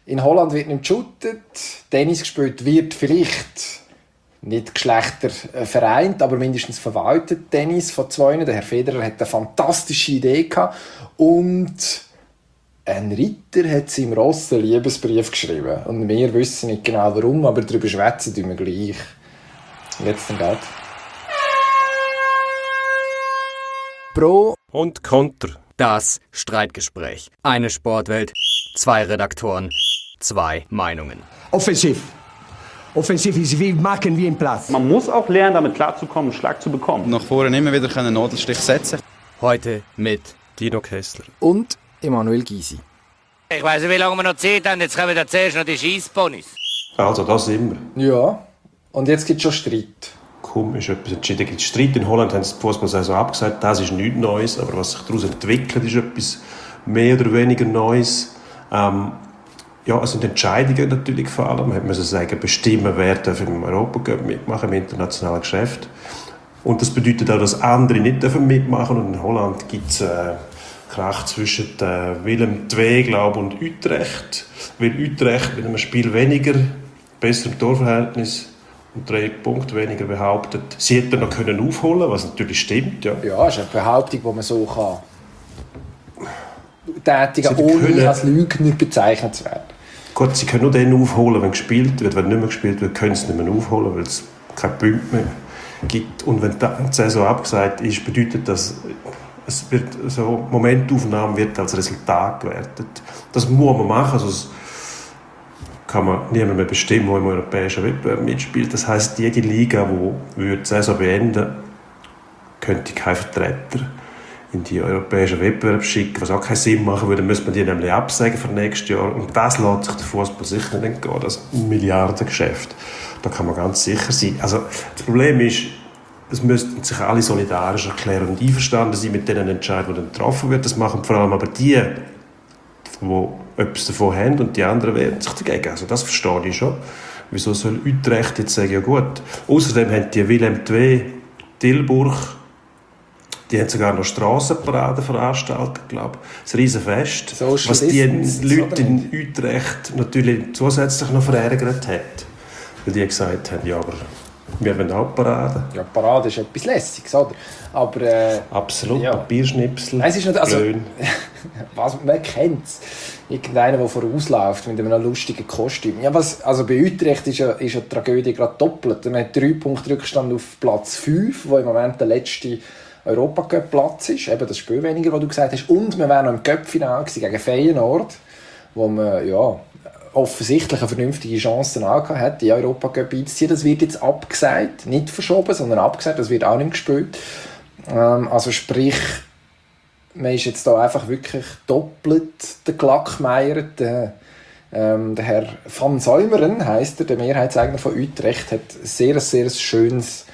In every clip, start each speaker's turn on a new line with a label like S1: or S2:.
S1: In Holland wird nicht geshootet, Tennis gespielt wird vielleicht nicht Geschlechter vereint, aber mindestens verwaltet Tennis von zwei. Der Herr Federer hat eine fantastische Idee gehabt und ein Ritter hat seinem Ross einen Liebesbrief geschrieben. Und wir wissen nicht genau warum, aber darüber schwätzen wir gleich. Jetzt dann geht.
S2: Pro
S3: und Konter.
S2: Das Streitgespräch. Eine Sportwelt, zwei Redaktoren, zwei Meinungen.
S4: Offensiv. Offensiv ist wie machen wie im Platz.
S5: Man muss auch lernen, damit klarzukommen, einen Schlag zu bekommen.
S6: Nach vorne immer wieder einen Nadelstich setzen.
S2: Heute mit
S3: Dino Kessler.
S2: und Emanuel Gysi.
S7: Ich weiss nicht, wie lange wir noch Zeit haben. Jetzt kommen da zuerst noch die Scheissponys.
S8: Also das immer.
S1: Ja, und jetzt gibt es schon Streit.
S8: Kaum ist etwas entschieden. Es gibt Streit. In Holland haben sie die Fußballsaison abgesagt. Das ist nichts Neues. Aber was sich daraus entwickelt, ist etwas mehr oder weniger Neues. Ja, es sind Entscheidungen natürlich vor allem. Man muss sagen, bestimmen, wer darf im Europacup mitmachen, im internationalen Geschäft. Und das bedeutet auch, dass andere nicht mitmachen dürfen. Und in Holland gibt es Krach zwischen Willem II, glaube und Utrecht. Weil Utrecht mit einem Spiel weniger, besserem Torverhältnis und 3 Punkte weniger behauptet, sie hätten noch aufholen können, was natürlich stimmt. Ja,
S1: Ja, das ist eine Behauptung, die man so tätigen kann, ohne als Lügner bezeichnet zu werden.
S8: Gut, sie können nur dann aufholen, wenn gespielt wird. Wenn nicht mehr gespielt wird, können sie nicht mehr aufholen, weil es keine Punkte mehr gibt. Und wenn die Saison abgesagt ist, bedeutet das, es wird so Momentaufnahme wird als Resultat gewertet. Das muss man machen, sonst kann man niemand mehr bestimmen, der im europäischen Wettbewerb mitspielt. Das heisst, jede Liga, die die Saison beenden, könnte keinen Vertreter in die europäischen Wettbewerb schicken, was auch keinen Sinn machen würde, müsste man die nämlich absagen für nächstes Jahr. Und das lässt sich der Fußball sicher nicht entgehen, das Milliardengeschäft. Da kann man ganz sicher sein. Also, das Problem ist, es müssten sich alle solidarisch erklären und einverstanden sein mit den Entscheidungen, die dann getroffen werden. Das machen vor allem aber die etwas davon haben und die anderen wehren sich dagegen. Also das verstehe ich schon. Wieso soll Utrecht jetzt sagen, ja gut. Außerdem haben die Willem II, Tilburg, die haben sogar noch Strassenparaden veranstaltet, glaube ich. Ein Riesenfest. Was die Leute in Utrecht natürlich zusätzlich noch verärgert hat. Weil die gesagt haben, ja, aber wir wollen auch Paraden.
S1: Ja, Parade ist etwas Lässiges, oder? Aber,
S8: absolut,
S1: ja.
S8: Papierschnipsel,
S1: Es ist nicht, also,
S8: Blöön.
S1: man kennt es. Irgendeiner, der vorausläuft mit einem lustigen Kostüm. Ja, also bei Utrecht ist ja die Tragödie gerade doppelt. Man hat 3 Punkte Rückstand auf Platz 5, wo im Moment der letzte Europacup-Platz ist. Eben das Spiel weniger, was du gesagt hast. Und wir wären noch im Cup-Finale gegen Feyenoord, wo man ja, offensichtlich eine vernünftige Chance hat, die Europacup einzuziehen. Das wird jetzt abgesagt. Nicht verschoben, sondern abgesagt. Das wird auch nicht gespielt. Also sprich, man ist jetzt da einfach wirklich doppelt der Glackmeier. Der Herr Van Salmeren heisst er, der Mehrheitseigner von Utrecht, hat ein sehr schönes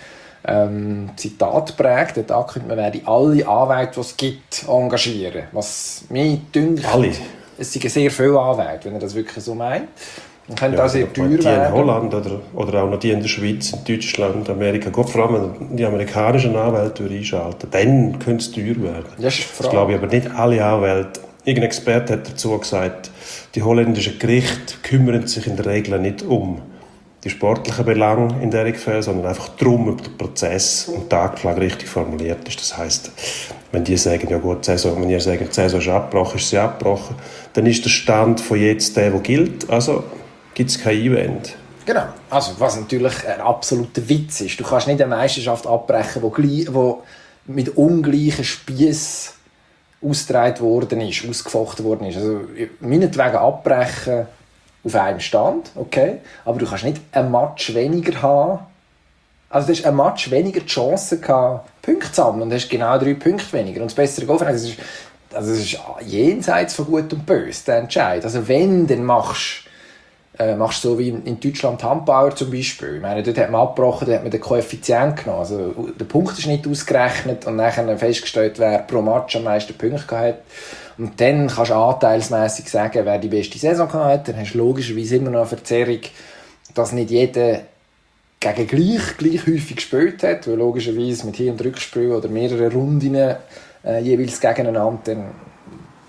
S1: Zitat geprägt. Er hat angekündigt, man werde alle Anwälte, die es gibt, engagieren. Was mir dünkt,
S8: alle?
S1: Es sind sehr viele Anwälte, wenn er das wirklich so meint. Man könnte
S8: Ja,
S1: auch sehr teuer
S8: die
S1: werden.
S8: in Holland oder auch noch die in der Schweiz, in Deutschland, Amerika. Gut, vor allem die amerikanischen Anwälte einschalten. Dann könnte es teuer werden.
S1: Das ist die Frage.
S8: Das glaube ich aber nicht alle Anwälte. Irgendein Experte hat dazu gesagt, die holländischen Gerichte kümmern sich in der Regel nicht um die sportlichen Belange in dieser Fälle, sondern einfach darum, ob der Prozess und die Anklage richtig formuliert ist. Das heisst, wenn die sagen, ja gut, die Saison ist abgebrochen, ist sie abgebrochen, dann ist der Stand von jetzt der gilt. Also gibt es kein Einwand.
S1: Genau. Also, was natürlich ein absoluter Witz ist. Du kannst nicht eine Meisterschaft abbrechen, die mit ungleichen Spiessen ausgetragen worden ist, ausgefochten worden ist. Also, meinetwegen abbrechen auf einem Stand, okay, aber du kannst nicht ein Match weniger haben. Also du hast ein Match weniger die Chance gehabt, Punkte zu sammeln und hast genau 3 Punkte weniger. Und das bessere Goalverhältnis es ist jenseits von Gut und Böse, der Entscheid. Also wenn, dann machst du so wie in Deutschland Handbauer zum Beispiel. Ich meine, dort hat man abgebrochen, da hat man den Koeffizient genommen. Also der Punkt ist nicht ausgerechnet und dann festgestellt, wer pro Match am meisten Punkte hat. Und dann kannst du anteilsmässig sagen, wer die beste Saison hat. Dann hast du logischerweise immer noch eine Verzerrung, dass nicht jeder gegen gleich häufig gespielt hat, weil logischerweise mit Hin- und Rückspiel oder mehreren Runden jeweils gegeneinander, dann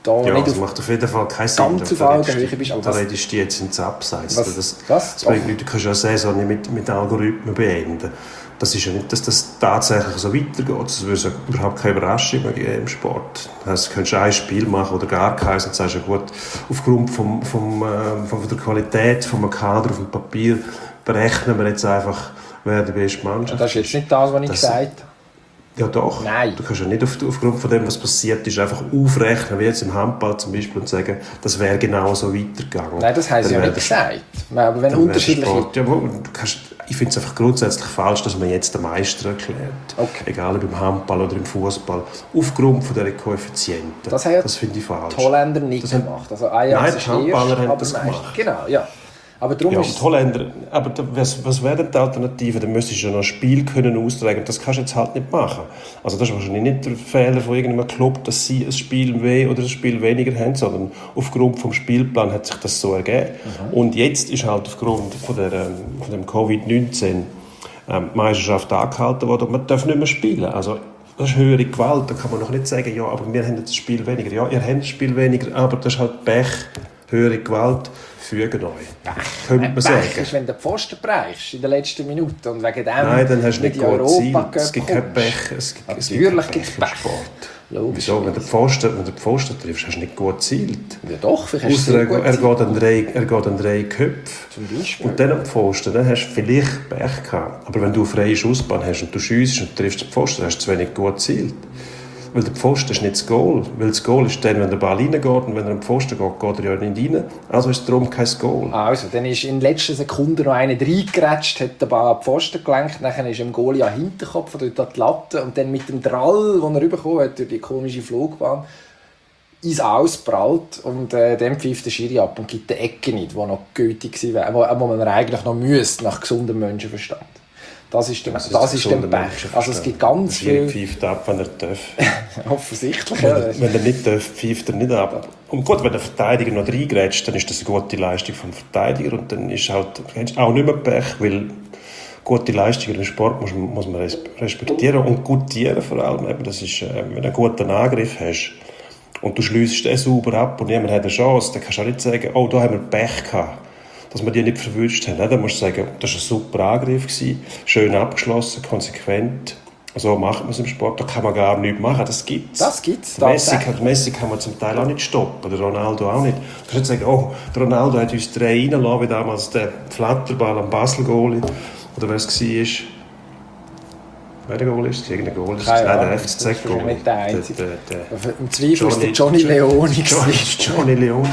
S1: da
S8: Ja,
S1: nicht
S8: das
S1: auf
S8: macht auf jeden Fall keinen Sinn.
S1: ganz auf Augenhöhe bist.
S8: Da redest du jetzt ins Abseits.
S1: Was?
S8: Das bringt nichts. Du kannst ja eine Saison nicht mit Algorithmen beenden. Das ist ja nicht, dass das tatsächlich so weitergeht. Das würde überhaupt keine Überraschung mehr geben im Sport. Das heißt, du könntest ein Spiel machen oder gar keins und sagst, ja gut, aufgrund von der Qualität vom Kader auf dem Papier berechnen wir jetzt einfach, wer die beste Mannschaft ist.
S1: Das ist jetzt nicht das, was ich gesagt habe.
S8: Ja doch.
S1: Nein.
S8: Du kannst ja nicht aufgrund von dem, was passiert ist, einfach aufrechnen, wie jetzt im Handball zum Beispiel, und sagen, das wäre genau so weitergegangen.
S1: Nein, das haben sie ja nicht gesagt. Aber wenn unterschiedliche...
S8: Ich finde es einfach grundsätzlich falsch, dass man jetzt den Meister erklärt.
S1: Okay.
S8: Egal ob im Handball oder im Fußball. Aufgrund von dieser Koeffizienten.
S1: Das finde
S8: ich falsch.
S1: Die Holländer nicht gemacht. Also Ajax
S8: die Handballer haben das gemacht.
S1: Genau, ja. Aber darum
S8: ist die Holländer, aber was wäre denn die Alternative? Dann müsstest du ja noch ein Spiel können austragen und das kannst du jetzt halt nicht machen. Also das ist wahrscheinlich nicht der Fehler von irgendeinem Club, dass sie ein Spiel mehr oder ein Spiel weniger haben, sondern aufgrund vom Spielplan hat sich das so ergeben. Und jetzt ist halt aufgrund von dem Covid-19 Meisterschaft angehalten worden und man darf nicht mehr spielen. Also das ist höhere Gewalt, da kann man noch nicht sagen, ja, aber wir haben jetzt das Spiel weniger. Ja, ihr habt das Spiel weniger, aber das ist halt Pech, höhere Gewalt. Fügen euch. Könnte man sagen.
S1: Pech ist, wenn du den Pfosten brechst in der letzten Minute und wegen dem
S8: Nein, dann hast du nicht gut gezielt. Es gibt kein Pech.
S1: Natürlich gibt es Pech.
S8: Logisch. Wieso? Wenn du den Pfosten triffst, hast du nicht gut gezielt.
S1: Ja doch, vielleicht hast du
S8: er geht an 3 Köpfe.
S1: Zum Beispiel.
S8: Und dann am Pfosten, dann hast du vielleicht Pech gehabt. Aber wenn du eine freie Schussbahn hast und du schiessst und triffst den Pfosten, dann hast du zu wenig gut gezielt. Weil der Pfosten ist nicht das Goal. Weil das Goal ist dann, wenn der Ball reingeht und wenn er am Pfosten geht, geht er ja nicht rein. Also ist darum kein Goal.
S1: Also, dann ist in den letzten Sekunden noch einer reingerätscht, hat den Ball an den Pfosten gelenkt, dann ist ihm Goalie an den Hinterkopf, dort an die Latte und dann mit dem Drall, den er bekommen hat, durch die komische Flugbahn, ins Ausprallt und dann pfeift der Schiri ab und gibt die Ecke nicht, die noch gültig wäre, wo man eigentlich noch müsste, nach gesundem Menschenverstand. Das ist der Pech. Also es gibt ganz viel...
S8: Der pfeift ab, wenn er darf.
S1: Offensichtlich,
S8: wenn,
S1: ja.
S8: Wenn er nicht darf, pfeift er nicht ab. Und gut, wenn der Verteidiger noch reingrätscht, dann ist das eine gute Leistung vom Verteidiger und dann ist halt auch nicht mehr Pech, weil gute Leistungen im Sport muss man respektieren und gutieren vor allem. Das ist, wenn du einen guten Angriff hast und du schliessest den sauber ab und niemand hat eine Chance, dann kannst du auch nicht sagen, oh, da haben wir Pech gehabt, dass wir die nicht verwünscht haben. Dann musst du sagen, das war ein super Angriff, schön abgeschlossen, konsequent. So macht man es im Sport, da kann man gar nichts machen, das gibt es.
S1: Das gibt's.
S8: Messi kann man zum Teil auch nicht stoppen, der Ronaldo auch nicht. Du kannst nicht sagen, oh, der Ronaldo hat uns 3 reingelassen, wie damals der Flatterball am Basel-Goalie, oder wer es war. Wer der Goal ist? Irgendein Goal ist
S1: Nein,
S8: der FCZ-Goal.
S1: Das ist nicht der Einzige. Im Zweifel war es Johnny Leoni.
S8: Johnny Leoni.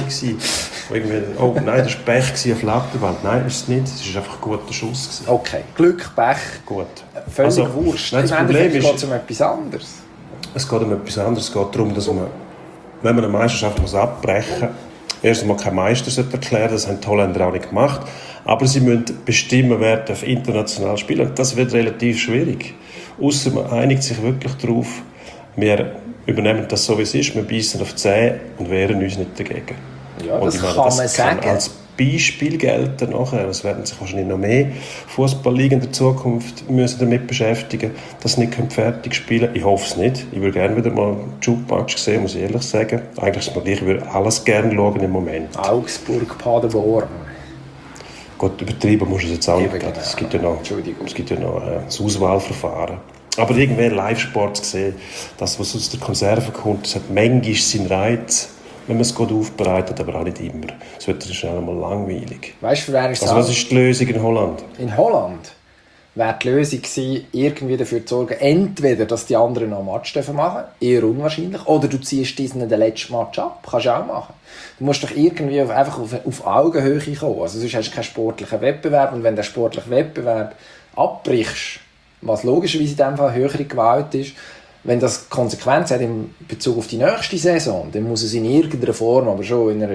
S8: Oh nein, das war Pech, ein Flatterball. Nein, ist es nicht. Es war einfach ein guter Schuss.
S1: Okay, Glück, Pech.
S8: Gut.
S1: Völlig wurscht.
S8: Nein, das Problem ist,
S1: geht es um etwas anderes.
S8: Es geht um etwas anderes. Es geht darum, dass man, wenn man eine Meisterschaft abbrechen muss, erst einmal kein Meister erklären. Das haben die Holländer auch nicht gemacht. Aber sie müssen bestimmen, wer international spielen darf. Das wird relativ schwierig. Ausser man einigt sich wirklich darauf, wir übernehmen das so, wie es ist, wir beißen auf die Zähne und wehren uns nicht dagegen.
S1: Ja, und das kann man sagen.
S8: Als Beispiel gelten nachher. Es werden sich wahrscheinlich noch mehr Fußballligen in der Zukunft müssen damit beschäftigen, dass sie nicht fertig spielen können. Ich hoffe es nicht. Ich würde gerne wieder mal einen Jukebox sehen, muss ich ehrlich sagen. Eigentlich ist es mir gleich, ich würde alles gerne schauen im Moment.
S1: Augsburg, Paderborn.
S8: Gut, übertrieben muss es jetzt auch nicht.
S1: Genau.
S8: Es gibt ja noch das Auswahlverfahren. Aber irgendwie Live-Sport gesehen, das, was aus der Konserve kommt, das hat manchmal seinen Reiz, wenn man es gut aufbereitet, aber auch nicht immer. Es wird schnell einmal langweilig.
S1: Weißt du, wer ist
S8: also was ist die Lösung in Holland?
S1: In Holland wäre die Lösung gewesen, irgendwie dafür zu sorgen, entweder, dass die anderen noch einen Match machen dürfen, eher unwahrscheinlich, oder du ziehst diesen den letzten Match ab. Kannst du auch machen. Du musst doch irgendwie einfach auf Augenhöhe kommen. Also sonst hast du keinen sportlichen Wettbewerb. Und wenn der sportliche Wettbewerb abbrichst, was logischerweise in diesem Fall höhere Gewalt ist, wenn das Konsequenzen hat in Bezug auf die nächste Saison, dann muss es in irgendeiner Form, aber schon in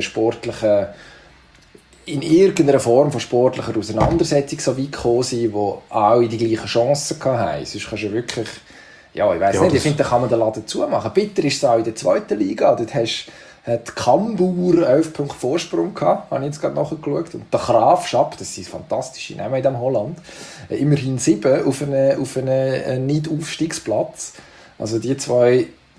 S1: irgendeiner Form von sportlicher Auseinandersetzung so weit gekommen sein, wo alle die gleichen Chancen hatten. Sonst kannst du wirklich, ja, ich weiss nicht, ich finde, da kann man den Laden zumachen. Bitter ist es auch in der 2. Liga. Dort hat Cambuur 11 Punkte Vorsprung gehabt, habe ich jetzt gerade nachgeschaut. Und der Graafschap, das sind fantastische Namen in diesem Holland, immerhin 7 auf einen Nicht-Aufstiegsplatz. Also die zwei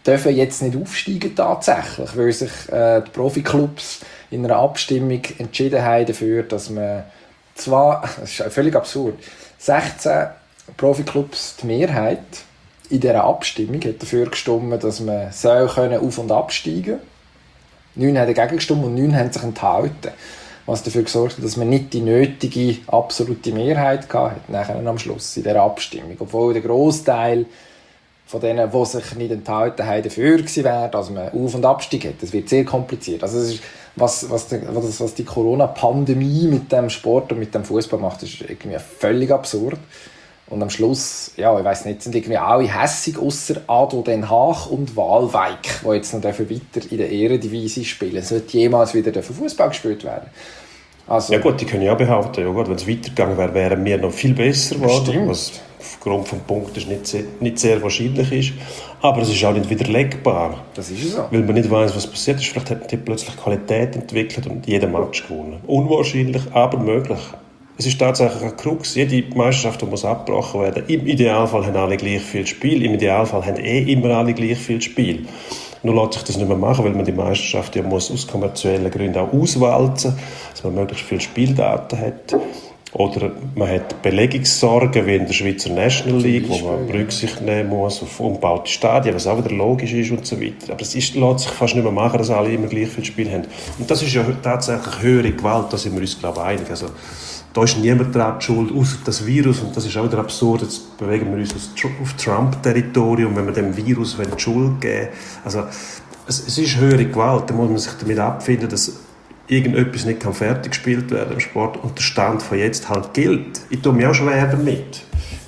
S1: dürfen jetzt nicht aufsteigen tatsächlich, weil sich die Profiklubs in einer Abstimmung entschieden haben dafür, dass man zwar, das ist völlig absurd, 16 Profiklubs, die Mehrheit in dieser Abstimmung hat dafür gestimmt, dass man auf- und absteigen können. 9 haben dagegen gestimmt und 9 haben sich enthalten. Was dafür gesorgt hat, dass man nicht die nötige absolute Mehrheit hatte, nachher am Schluss in dieser Abstimmung. Obwohl der Grossteil von denen, die sich nicht enthalten haben, dafür gewesen wäre, dass man Auf- und Abstieg hat. Das wird sehr kompliziert. Also das ist, was die Corona-Pandemie mit dem Sport und mit dem Fußball macht, ist irgendwie völlig absurd. Und am Schluss, ja, ich weiss nicht, sind irgendwie alle hässig, ausser Adel Den Haag und Waalwijk, die jetzt noch weiter in der Eredivisie spielen. Sollte jemals wieder Fußball gespielt werden. Also,
S8: Ja gut, die können ja auch behaupten, ja gut, wenn es weitergegangen wäre, wären wir noch viel besser geworden, was aufgrund des Punktes nicht sehr wahrscheinlich ist. Aber es ist auch nicht widerlegbar.
S1: das ist so.
S8: Weil man nicht weiss, was passiert ist. Vielleicht hat die plötzlich Qualität entwickelt und jeden Match gewonnen. Unwahrscheinlich, aber möglich. Es ist tatsächlich ein Krux. Jede Meisterschaft muss abgebrochen werden. Im Idealfall haben alle gleich viel Spiel. Im Idealfall haben immer alle gleich viel Spiel. Nur lässt sich das nicht mehr machen, weil man die Meisterschaft ja muss aus kommerziellen Gründen auch auswalzen, dass man möglichst viele Spieldaten hat. Oder man hat Belegungssorgen wie in der Schweizer National League, wo man Rücksicht nehmen muss auf umgebaute Stadien, was auch wieder logisch ist und so weiter. Aber es lässt sich fast nicht mehr machen, dass alle immer gleich viel Spiel haben. Und das ist ja tatsächlich höhere Gewalt, da sind wir uns, glaube ich, einig. Also, da ist niemand daran schuld, außer das Virus. Und das ist auch wieder absurd. Jetzt bewegen wir uns auf Trump-Territorium, wenn wir dem Virus die Schuld geben. Also, es ist höhere Gewalt. Da muss man sich damit abfinden, dass irgendetwas nicht fertig gespielt werden im Sport und der Stand von jetzt halt gilt. Ich tue mich auch schwer damit.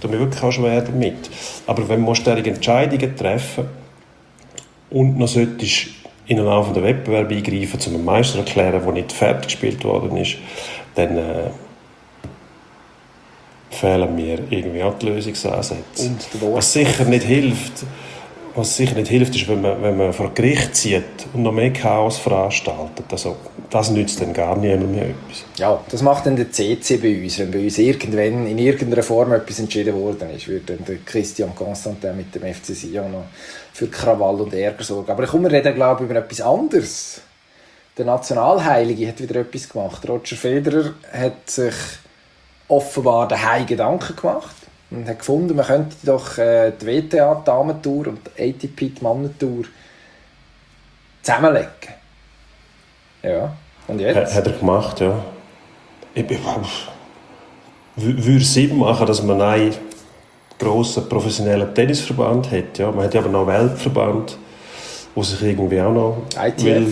S8: Aber wenn man stärkere Entscheidungen treffen und noch solltest in einen laufenden Wettbewerb eingreifen, um einen Meister zu erklären, der nicht fertig gespielt worden ist, dann fehlen mir irgendwie auch die Lösungsansätze. Was sicher nicht hilft, ist, wenn man vor Gericht zieht und noch mehr Chaos veranstaltet. Also, das nützt dann gar niemandem mehr etwas.
S1: Ja, das macht dann der CC bei uns. Wenn bei uns irgendwann in irgendeiner Form etwas entschieden worden ist, wird dann der Christian Constantin mit dem FC Sion noch für Krawall und Ärger sorgen. Aber wir reden, glaube ich, über etwas anderes. Der Nationalheilige hat wieder etwas gemacht. Roger Federer hat sich offenbar daheim Gedanken gemacht und hat gefunden, man könnte doch die WTA, die Damentour und die ATP, die Mannentour zusammenlegen. Ja, und jetzt?
S8: Hat er gemacht, ja. Würde Sinn machen, dass man einen grossen professionellen Tennisverband hat. Ja. Man hat ja aber noch einen Weltverband, der sich irgendwie auch noch
S1: ITF.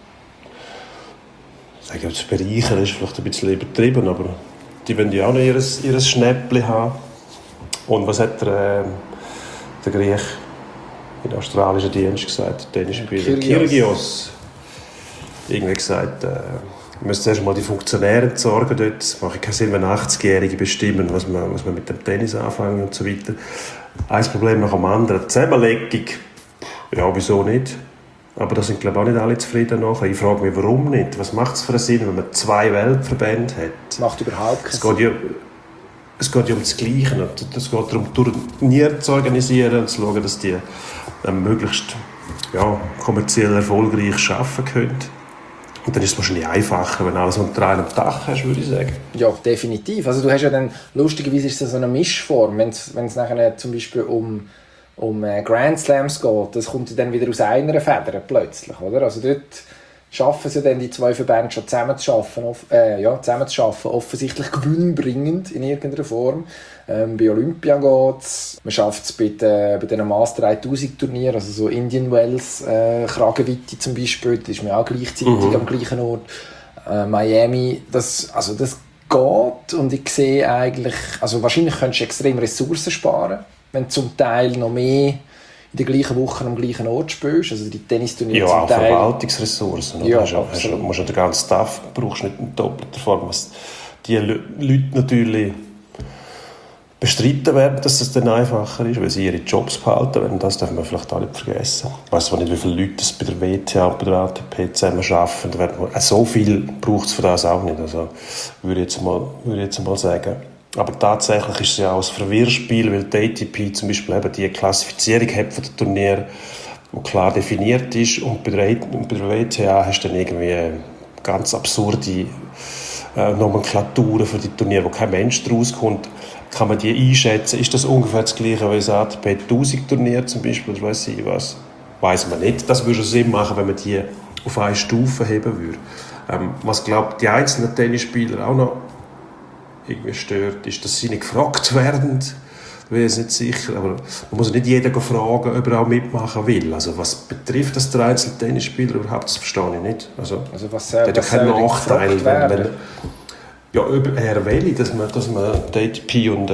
S8: Ich sage, das Bereichern ist vielleicht ein bisschen übertrieben, aber die wollen ja auch noch ihr Schnäppchen haben. Und was hat der Griech in australischen Dienst gesagt, der Tennisspieler? Kyrgios. Irgendwie gesagt, wir müssen zuerst mal die Funktionäre entsorgen dort. Es macht keinen Sinn, wenn 80-Jährige bestimmen, was man mit dem Tennis anfangen und so weiter. Ein Problem nach dem anderen. Die Zusammenlegung, ja, wieso nicht? Aber da sind, glaube ich, auch nicht alle zufrieden nachher. Ich frage mich, warum nicht? Was macht es für einen Sinn, wenn man 2 Weltverbände hat?
S1: Das macht überhaupt keinen Sinn.
S8: Es geht ja um das Gleiche. Es geht darum, Turniere zu organisieren und zu schauen, dass die möglichst kommerziell erfolgreich arbeiten können. Und dann ist es wahrscheinlich einfacher, wenn du alles unter einem Dach hast, würde ich sagen.
S1: Ja, definitiv. Also du hast ja dann, lustigerweise ist es so eine Mischform, wenn es nachher zum Beispiel um Grand Slams geht, das kommt dann wieder aus einer Feder plötzlich, oder? Also dort schaffen sie dann die 2 Verbände schon zusammen zu schaffen, offensichtlich gewinnbringend in irgendeiner Form. Bei Olympia geht es, man schafft es bei den Master 1000 Turnieren, also so Indian Wells, Kragenweite zum Beispiel, das ist mir auch gleichzeitig am gleichen Ort. Miami, das geht und ich sehe eigentlich, also wahrscheinlich könntest du extrem Ressourcen sparen, wenn du zum Teil noch mehr in der gleichen Woche am gleichen Ort spielst. Also die Tennisturniere
S8: zum Teil. Ja, auch
S1: Ja,
S8: Verwaltungsressourcen. Du musst ja den ganzen Staff, brauchst nicht in doppelter Form. Was die Leute natürlich bestritten werden, dass es dann einfacher ist, weil sie ihre Jobs behalten werden. Das darf man vielleicht auch nicht vergessen. Ich weiss nicht, wie viele Leute das bei der WTA und bei der ATP zusammen arbeiten. So viel braucht es für das auch nicht. Also, würde ich jetzt mal sagen. Aber tatsächlich ist es ja auch ein Verwirrspiel, weil die ATP zum Beispiel eben die Klassifizierung hat von den Turnieren wo klar definiert ist. Und bei der WTA hast du dann irgendwie ganz absurde Nomenklaturen für die Turniere, wo kein Mensch draus kommt. Kann man die einschätzen? Ist das ungefähr das Gleiche wie ein ATP 1000 Turnier zum Beispiel? Oder weiss ich was? Weiss man nicht. Das würde Sinn machen, wenn man die auf eine Stufe heben würde. Was, glaube ich, die einzelnen Tennisspieler auch noch irgendwie stört, ist, dass sie nicht gefragt werden. Ich bin jetzt nicht sicher, aber man muss nicht jeden fragen, ob er auch mitmachen will. Also was betrifft das der einzelne Tennisspieler überhaupt, das verstehe ich nicht. Also
S1: was
S8: der hat ja keinen Nachteil, wenn ja, er will, dass man die ATP und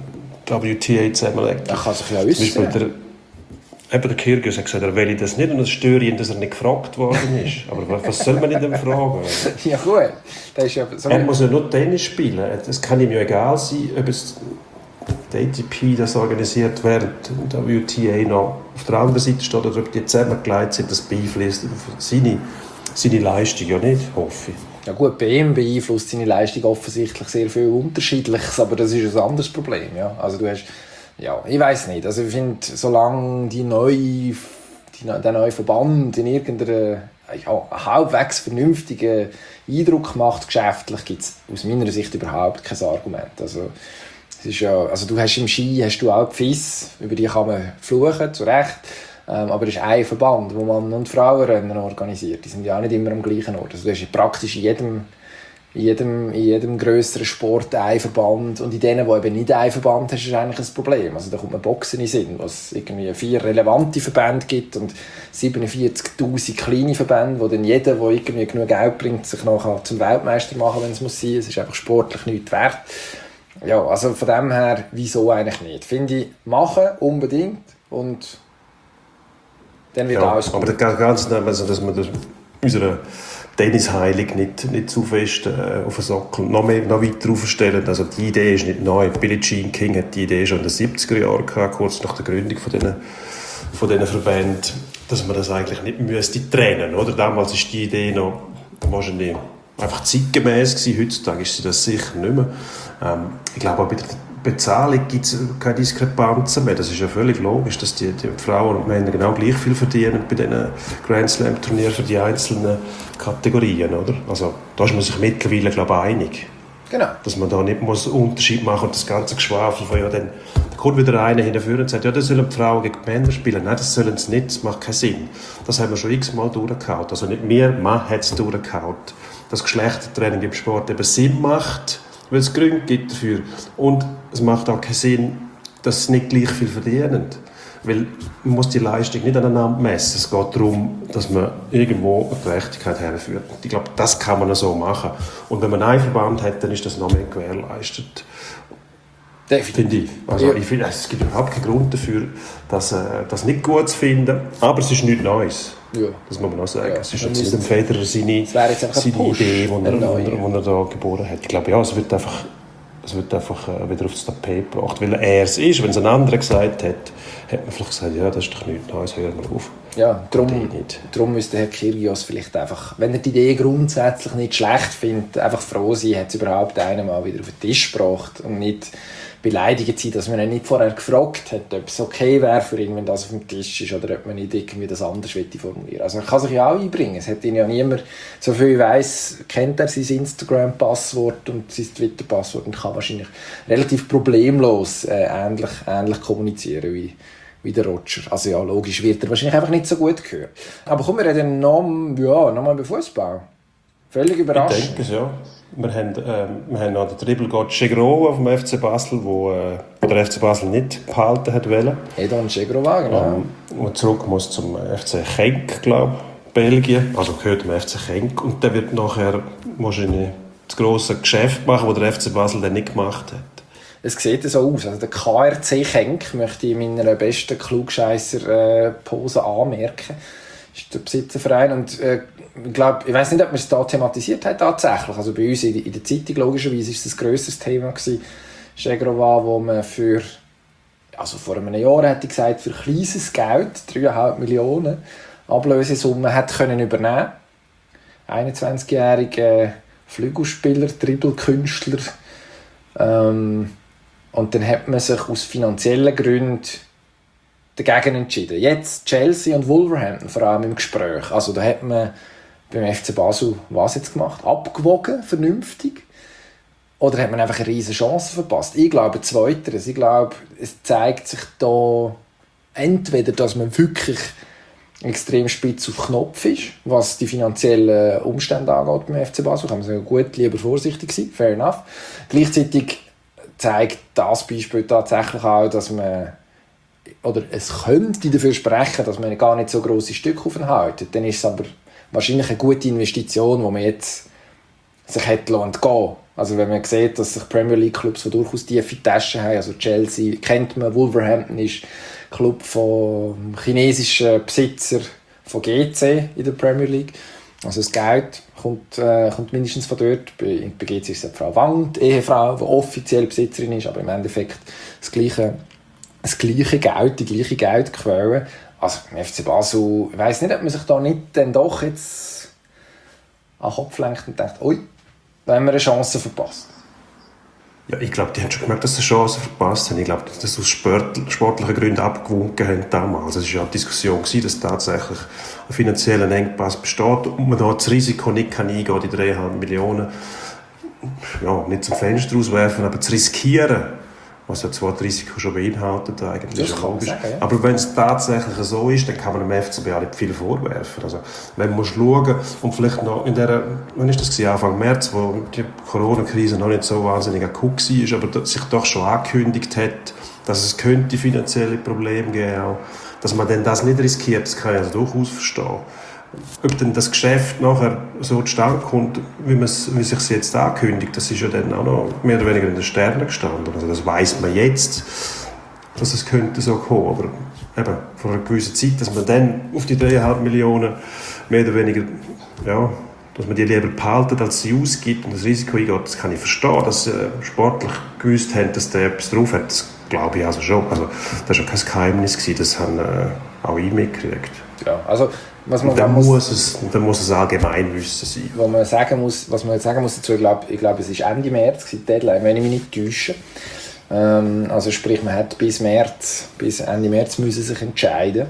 S8: WTA zusammenlegt.
S1: Er kann sich ja äußern.
S8: Der Kyrgios hat gesagt, er will das nicht und es stört ihn, dass er nicht gefragt worden ist. Aber was soll man denn fragen?
S1: Ja gut, das ist ja so.
S8: Er muss ja nur Tennis spielen. Es kann ihm ja egal sein, ob es die ATP das organisiert, während der WTA noch auf der anderen Seite steht oder ob die zusammengelegt sind. Das beeinflusst seine Leistung ja nicht, hoffe ich.
S1: Ja gut, bei ihm beeinflusst seine Leistung offensichtlich sehr viel Unterschiedliches, aber das ist ein anderes Problem. Ja. Also du hast, ja, ich weiß nicht. Also ich finde, solange der neue Verband in irgendeiner halbwegs vernünftigen Eindruck macht, geschäftlich, gibt es aus meiner Sicht überhaupt kein Argument. Also, es ist ja, also du hast im Ski hast du auch die FIS, über die kann man fluchen, zu Recht. Aber es ist ein Verband, wo Mann- und Frauenrennen organisiert. Die sind ja auch nicht immer am gleichen Ort. Also du hast praktisch in jedem grösseren Sport einen Verband. Und in denen, wo eben nicht einen Verband hast, ist eigentlich ein Problem. Also da kommt man Boxen in den Sinn, wo es irgendwie 4 relevante Verbände gibt und 47'000 kleine Verbände, wo dann jeder, der irgendwie genug Geld bringt, sich nachher zum Weltmeister machen, wenn es muss sein. Es ist einfach sportlich nichts wert. Ja, also von dem her, wieso eigentlich nicht? Finde ich, machen unbedingt und dann wird alles gut.
S8: Aber das Ganze, also, dass man unsere Tennisheilung nicht zu fest auf den Sockel noch weiter aufstellen. Also die Idee ist nicht neu. Billie Jean King hat die Idee schon in den 70er Jahren gehabt, kurz nach der Gründung von diesen Verbänden, dass man das eigentlich nicht müsste trennen, oder? Damals war die Idee noch wahrscheinlich einfach zeitgemäß gewesen. Heutzutage ist sie das sicher nicht mehr. Ich glaube, auch bei der Bezahlung gibt es keine Diskrepanzen mehr. Das ist ja völlig logisch, dass die Frauen und Männer genau gleich viel verdienen bei diesen Grand Slam Turnieren für die einzelnen Kategorien, oder? Also da ist man sich mittlerweile, glaube ich, einig.
S1: Genau.
S8: Dass man da nicht einen Unterschied machen muss und das ganze Geschwafel von, ja, dann kommt wieder einer hinterher und sagt, ja, das sollen die Frauen gegen die Männer spielen. Nein, das sollen sie nicht, das macht keinen Sinn. Das haben wir schon x-mal durchgehauen. Also nicht wir, man hat es durchgehauen. Dass Geschlechtertraining im Sport eben Sinn macht, weil es Gründe gibt dafür. Und es macht auch keinen Sinn, dass sie nicht gleich viel verdienen. Weil man muss die Leistung nicht aneinander messen. Es geht darum, dass man irgendwo eine Gerechtigkeit herführt. Ich glaube, das kann man so machen. Und wenn man einen Verband hat, dann ist das noch mehr gewährleistet. Finde ich. Also ja. Ich finde, es gibt überhaupt keinen Grund dafür, das nicht gut zu finden. Aber es ist nichts Neues. Ja. Das muss man auch sagen. Ja, es ist jetzt nicht dem Federer seine Idee, die er da geboren hat. Ich glaube, ja, es wird einfach wieder aufs Tapet gebracht. Weil er es ist. Wenn es ein anderer gesagt hat, hat man vielleicht gesagt, ja, das ist doch nichts Neues, hören wir auf.
S1: Ja, darum müsste Herr Kyrgios vielleicht einfach, wenn er die Idee grundsätzlich nicht schlecht findet, einfach froh sein, hat es überhaupt einen mal wieder auf den Tisch gebracht und nicht beleidigt sein, dass man ihn nicht vorher gefragt hat, ob es okay wäre für ihn, wenn das auf dem Tisch ist oder ob man nicht irgendwie das anders formulieren. Also er kann sich ja auch einbringen. Es hat ihn ja niemand, so viel ich weiss, kennt er sein Instagram-Passwort und sein Twitter-Passwort und kann wahrscheinlich relativ problemlos ähnlich kommunizieren wie der Roger. Also ja, logisch wird er wahrscheinlich einfach nicht so gut gehört. Aber kommen wir reden nochmal über Fußball. Völlig überraschend.
S8: Ich denke es, ja. Wir haben noch den Dribbelgott Chegrova vom FC Basel, wo der FC Basel nicht behalten hat wollen.
S1: Edon Chegrova, genau.
S8: Und zurück muss zum FC Genk, glaube ich, Belgien. Also gehört dem FC Genk. Und der wird nachher wahrscheinlich das grosse Geschäft machen, das der FC Basel dann nicht gemacht hat.
S1: Es sieht so aus. Also der KRC Genk möchte ich in meiner besten Klugscheisser-Pose anmerken. Das ist der Besitzerverein. Und ich weiß nicht, ob man es da thematisiert hat tatsächlich. Also bei uns in der Zeitung logischerweise war es das grösseres Thema gewesen. Chegrova, wo man vor einem Jahr hätte ich gesagt, für kleines Geld, 3,5 Millionen Ablösesumme, hat können übernehmen. 21-jähriger Flügelspieler, Dribbelkünstler. Und dann hat man sich aus finanziellen Gründen dagegen entschieden. Jetzt Chelsea und Wolverhampton vor allem im Gespräch. Also da hat man beim FC Basel was jetzt gemacht? Abgewogen, vernünftig? Oder hat man einfach eine riesige Chance verpasst? Ich glaube zweiteres. Ich glaube, es zeigt sich da entweder, dass man wirklich extrem spitz auf Knopf ist, was die finanziellen Umstände angeht beim FC Basel. Kann man sagen, gut, lieber vorsichtig sein, fair enough. Gleichzeitig zeigt das Beispiel tatsächlich auch, dass man, oder es könnte dafür sprechen, dass man gar nicht so grosse Stücke aufhalten. Dann ist es aber wahrscheinlich eine gute Investition, die man jetzt sich hätte entgehen. Also wenn man sieht, dass sich Premier League Clubs durchaus tiefe Taschen haben, also Chelsea kennt man, Wolverhampton ist Club von chinesischen Besitzer von GC in der Premier League. Also das Geld kommt mindestens von dort. Bei GC ist es Frau Wang, die Ehefrau, die offiziell Besitzerin ist, aber im Endeffekt das gleiche Geld, die gleiche Geldquelle. Also im FC Basel, ich weiss nicht, ob man sich da nicht dann doch jetzt an den Kopf lenkt und denkt, ui, da haben wir eine Chance verpasst.
S8: Ja, ich glaube, die haben schon gemerkt, dass sie eine Chance verpasst haben. Ich glaube, dass sie aus sportlichen Gründen abgewunken haben damals. Es war ja eine Diskussion, dass tatsächlich ein finanzieller Engpass besteht und man da das Risiko nicht eingehen kann, die 3,5 Millionen nicht zum Fenster rauswerfen, aber zu riskieren. Was ja zwar das Risiko schon beinhaltet, eigentlich
S1: das logisch. Sagen, ja.
S8: Aber wenn es tatsächlich so ist, dann kann man dem FCB auch nicht viel vorwerfen. Also, wenn man schauen und vielleicht noch in dieser, wann ist das gewesen? Anfang März, wo die Corona-Krise noch nicht so wahnsinnig akut war, aber sich doch schon angekündigt hat, dass es könnte finanzielle Probleme geben auch, dass man dann das nicht riskiert, das kann ich also durchaus verstehen. Ob denn das Geschäft nachher so zustande kommt, wie sich es jetzt ankündigt, das ist ja dann auch noch mehr oder weniger in den Sternen gestanden. Also das weiss man jetzt, dass es könnte so kommen. Aber eben vor einer gewissen Zeit, dass man dann auf die 3,5 Millionen mehr oder weniger, dass man die lieber behalten, als sie ausgibt und das Risiko eingeht, das kann ich verstehen. Dass sie sportlich gewusst haben, dass der etwas drauf hat, das glaube ich also schon. Also das war ja kein Geheimnis gewesen, das haben auch ich mitgekriegt.
S1: Ja, also
S8: dann muss es Allgemeinwissen sein.
S1: Was man sagen muss dazu, ich glaube, es war Ende März, die Deadline, wenn ich mich nicht täusche. Also sprich, man hat bis Ende März müssen sich entscheiden.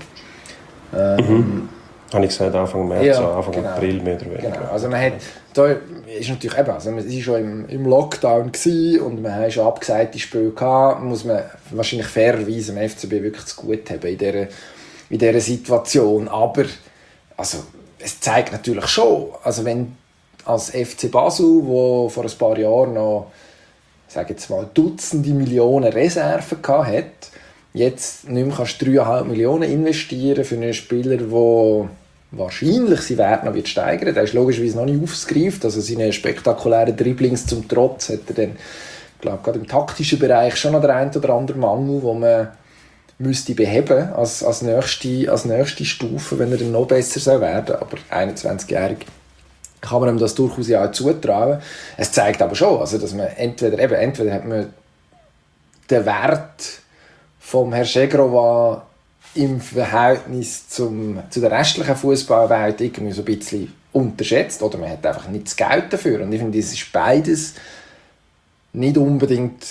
S8: Habe ich gesagt, Anfang März, ja, Anfang genau. April mehr oder weniger.
S1: Genau. Also man hat, da ist natürlich eben, also man war schon im Lockdown und man hat schon abgesagte Spiele gehabt, muss man wahrscheinlich fairerweise dem FCB wirklich zu gut haben in dieser Situation. Aber also, es zeigt natürlich schon, also wenn als FC Basel, wo vor ein paar Jahren noch, sage jetzt mal, Dutzende Millionen Reserven hatte, jetzt nicht mehr 3,5 Millionen investieren für einen Spieler, der wahrscheinlich seinen Wert noch steigern wird. Der ist logischerweise noch nicht aufgegriffen. Also seine spektakulären Dribblings zum Trotz hat er dann, ich glaube, gerade im taktischen Bereich schon noch der ein oder andere Mangel, wo man müsste beheben als nächste Stufe, wenn er dann noch besser werden soll. Aber 21-jährig kann man ihm das durchaus ja auch zutrauen. Es zeigt aber schon, also, dass man entweder hat man den Wert vom Herrn Schegrova im Verhältnis zu der restlichen Fußballwelt irgendwie so ein bisschen unterschätzt, oder man hat einfach nicht das Geld dafür. Und ich finde, das ist beides nicht unbedingt.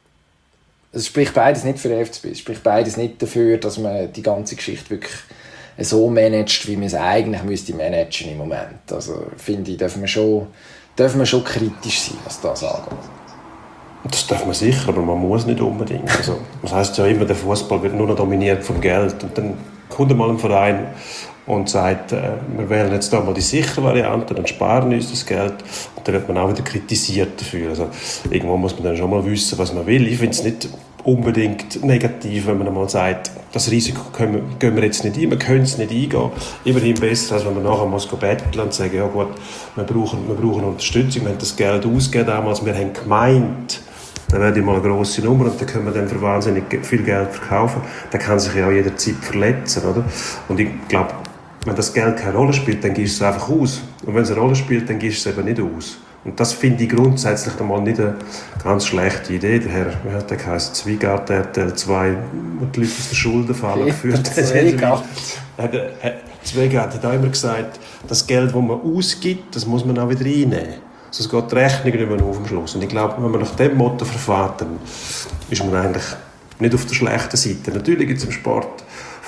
S1: Es spricht beides nicht für den FCB. Es spricht beides nicht dafür, dass man die ganze Geschichte wirklich so managt, wie man es eigentlich müsste managen im Moment. Also finde ich, dürfen wir schon kritisch sein, was das angeht.
S8: Das darf man sicher, aber man muss nicht unbedingt. Also, das heisst ja immer, der Fußball wird nur noch dominiert vom Geld. Und dann kommt mal ein Verein und sagt, wir wählen jetzt da mal die sichere Variante, dann sparen wir uns das Geld. Und dann wird man auch wieder kritisiert dafür. Also, irgendwo muss man dann schon mal wissen, was man will. Ich finde es nicht unbedingt negativ, wenn man einmal sagt, das Risiko gehen wir jetzt nicht ein, wir können es nicht eingehen. Immerhin besser, als wenn man nachher muss betteln und sagen, ja gut, wir brauchen Unterstützung, wir haben das Geld ausgegeben damals, wir haben gemeint, dann werde ich mal eine grosse Nummer und dann können wir dann für wahnsinnig viel Geld verkaufen. Dann kann sich ja auch jederzeit verletzen, oder? Und ich glaube, wenn das Geld keine Rolle spielt, dann gibst du es einfach aus. Und wenn es eine Rolle spielt, dann gibst du es eben nicht aus. Und das finde ich grundsätzlich einmal nicht eine ganz schlechte Idee. Der Herr, wie hat der geheißen, Zweigart, der RTL 2, wo die Leute aus der Schuldenfalle geführt hat. Zweigart hat auch immer gesagt, das Geld, das man ausgibt, das muss man auch wieder reinnehmen. Sonst geht die Rechnung nicht mehr auf am Schluss. Und ich glaube, wenn man nach dem Motto verfährt, dann ist man eigentlich nicht auf der schlechten Seite. Natürlich gibt es im Sport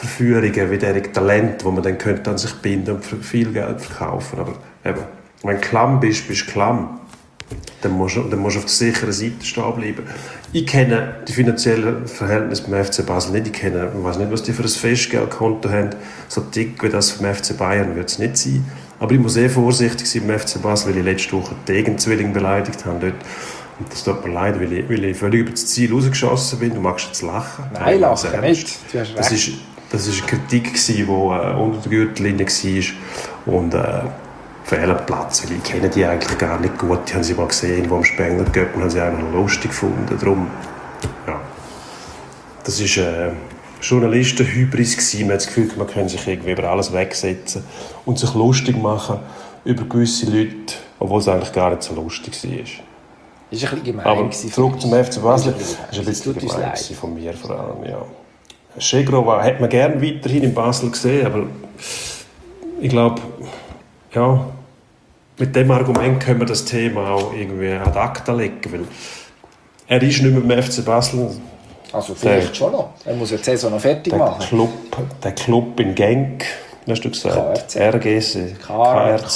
S8: Verführungen, wie derige Talent, wo man dann könnte an sich binden und für viel Geld verkaufen. Aber eben, wenn du klamm bist, bist du klamm. Dann musst du auf der sicheren Seite stehen bleiben. Ich kenne die finanziellen Verhältnisse beim FC Basel nicht. Ich weiß nicht, was die für ein Festgeldkonto haben. So dick wie das vom FC Bayern wird es nicht sein. Aber ich muss vorsichtig sein beim FC Basel, weil ich letzte Woche die Degenzwilling beleidigt habe dort. Und das tut mir leid, weil ich völlig über das Ziel rausgeschossen bin. Du magst jetzt lachen.
S1: Nein, lachen nicht. Du hast recht.
S8: Das war eine Kritik, die unter der Gürtellinie war. Und fehl am Platz, weil ich kenne die eigentlich gar nicht gut. Die haben sie mal gesehen, irgendwo am Spengler Göppen, haben sie eigentlich lustig gefunden. Darum, ja. Das war Journalisten-Hybris gewesen. Man hat das Gefühl, man kann sich irgendwie über alles wegsetzen und sich lustig machen über gewisse Leute, obwohl es eigentlich gar nicht so lustig war.
S1: Ist ein bisschen gemein.
S8: Aber zurück zum FC Basel. Das war ein bisschen gemein von mir vor allem, ja. Schegrova hat man gerne weiterhin in Basel gesehen, aber ich glaube, ja, mit dem Argument können wir das Thema auch irgendwie ad acta legen, weil er ist nicht mehr beim FC Basel.
S1: Also vielleicht schon noch. Er muss ja die Saison noch fertig machen.
S8: Der Club in Genk, hast du gesagt? RGC.
S1: KRC.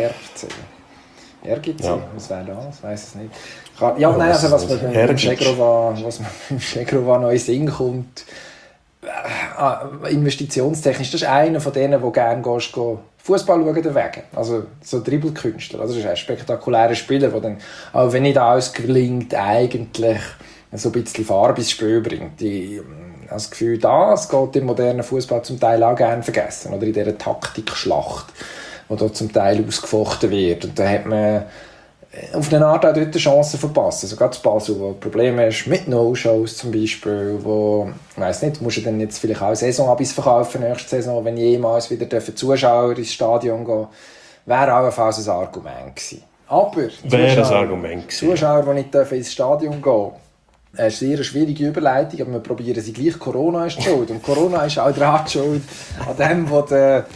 S1: RGC, ja. Was wäre das? Ich weiss es nicht. Ja, nein, also was mir beim Schegrova noch in den Sinn kommt, investitionstechnisch, das ist einer von denen, der gerne Fußball schauen deswegen. Also so Dribbelkünstler. Also das ist ein spektakulärer Spieler, der dann, auch wenn nicht alles gelingt, eigentlich so ein bisschen Farbe ins Spiel bringt. Ich habe das Gefühl, das geht im modernen Fußball zum Teil auch gerne vergessen. Oder in dieser Taktikschlacht, die da zum Teil ausgefochten wird. Und da hat man auf eine Art auch dort eine Chance verpasst. Also gerade zu Basel, wo Probleme hast mit No-Shows zum Beispiel, wo, ich weiss nicht, musst du dann jetzt vielleicht auch Saisonabis verkaufen nächste Saison, wenn jemals wieder Zuschauer ins Stadion gehen, wäre allenfalls ein Argument gewesen. Aber Zuschauer, die nicht ins Stadion gehen, eine sehr schwierige Überleitung, aber wir probieren sie gleich. Corona ist schuld. Und Corona ist auch daran schuld, an dem, was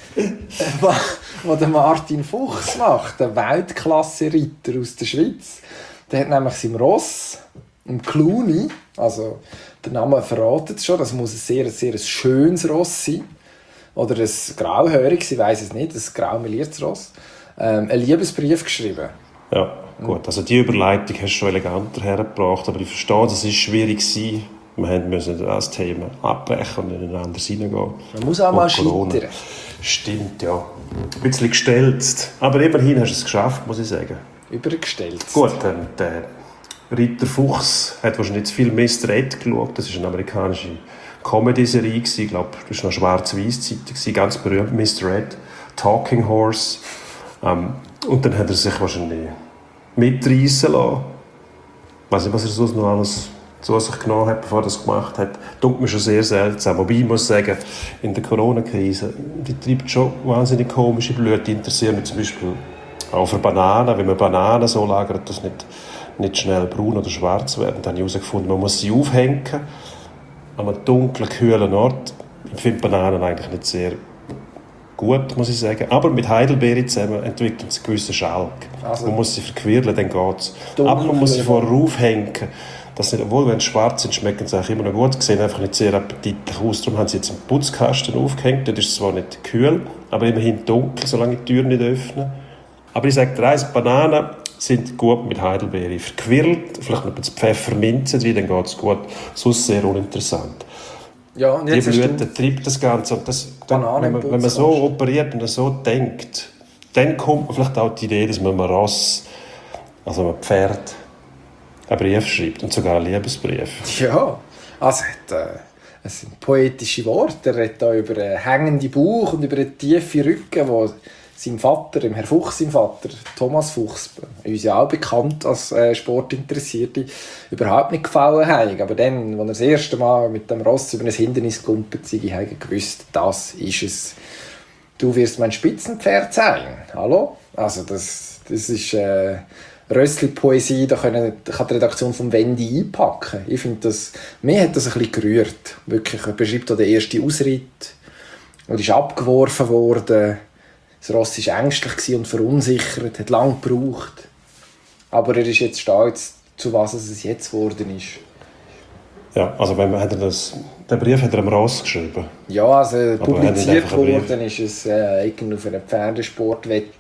S1: der Martin Fuchs macht, der Weltklasse-Ritter aus der Schweiz. Der hat nämlich seinem Ross, dem Cluny, also der Name verratet es schon, das muss ein sehr schönes Ross sein. Oder ein grauhöriges, ich weiss es nicht, ein graumeliertes Ross. Einen Liebesbrief geschrieben.
S8: Ja. Gut, also die Überleitung hast du schon eleganter hergebracht, aber ich verstehe, das war schwierig gewesen. Wir mussten das Thema abbrechen und in ein anderes hineingehen.
S1: Man muss auch mal scheitern.
S8: Stimmt, ja. Ein bisschen gestelzt. Aber immerhin hast du es geschafft, muss ich sagen.
S1: Übergestellt.
S8: Gut, der Ritter Fuchs hat wahrscheinlich zu viel Mr. Ed geschaut. Das war eine amerikanische Comedy-Serie. Ich glaube, das war noch Schwarz-Weiß-Zeitung. Ganz berühmt, Mr. Ed, Talking Horse. Und dann hat er sich wahrscheinlich mitreissen lassen. Ich weiß nicht, was er sonst noch alles zu sich genommen hat, bevor er das gemacht hat. Das mir schon sehr seltsam. Wobei ich muss sagen, in der Corona-Krise, die treibt schon wahnsinnig komische Blüten. Die interessieren mich zum Beispiel auch für Bananen. Wenn man Bananen so lagert, dass nicht schnell braun oder schwarz werden. Dann habe ich herausgefunden, man muss sie aufhängen an einem dunklen, kühlen Ort. Ich finde Bananen eigentlich nicht sehr gut, muss ich sagen. Aber mit Heidelbeere zusammen entwickelt es einen gewissen Schalk. Also, man muss sie verquirlen, dann geht es. Aber man muss sie vorher aufhängen. Das nicht, obwohl, wenn sie schwarz sind, schmecken sie auch immer noch gut. Sie sehen einfach nicht sehr appetitlich aus. Darum haben sie jetzt einen Putzkasten aufgehängt. Dort ist es zwar nicht kühl, aber immerhin dunkel, solange die Tür nicht öffnen. Aber ich sage dir eins, Bananen sind gut mit Heidelbeere verquirlt. Vielleicht noch ein bisschen Pfefferminze drin, dann geht es gut. Sonst sehr uninteressant.
S1: Ja, und jetzt
S8: die Blüte treibt das Ganze. Und das, wenn man so operiert und so denkt, dann kommt man vielleicht auch die Idee, dass man einem Ross, also einem Pferd, einen Brief schreibt. Und sogar einen Liebesbrief.
S1: Ja, also es sind poetische Worte. Er redet da über einen hängenden Bauch und über einen tiefen Rücken, wo sein Vater, Herr Fuchs, sein Vater, Thomas Fuchs, uns ja auch bekannt als Sportinteressierte, überhaupt nicht gefallen haben. Aber dann, als er das erste Mal mit dem Ross über ein Hindernis gekumpelt sei, habe ich gewusst, das ist es. Du wirst mein Spitzenpferd sein. Hallo? Also das ist Rössli-Poesie, da kann die Redaktion von Wendy einpacken. Ich finde, mir hat das ein bisschen gerührt. Wirklich, er beschreibt auch den ersten Ausritt und ist abgeworfen worden. Das Ross war ängstlich und verunsichert, hat lange gebraucht. Aber er ist jetzt stolz, zu was es jetzt geworden ist.
S8: Ja, also wenn man, den Brief hat er am Ross geschrieben.
S1: Ja, also
S8: er hat nicht
S1: publiziert
S8: einfach einen Brief.
S1: worden ist es irgendwo auf einer Pferdesport-Webseite.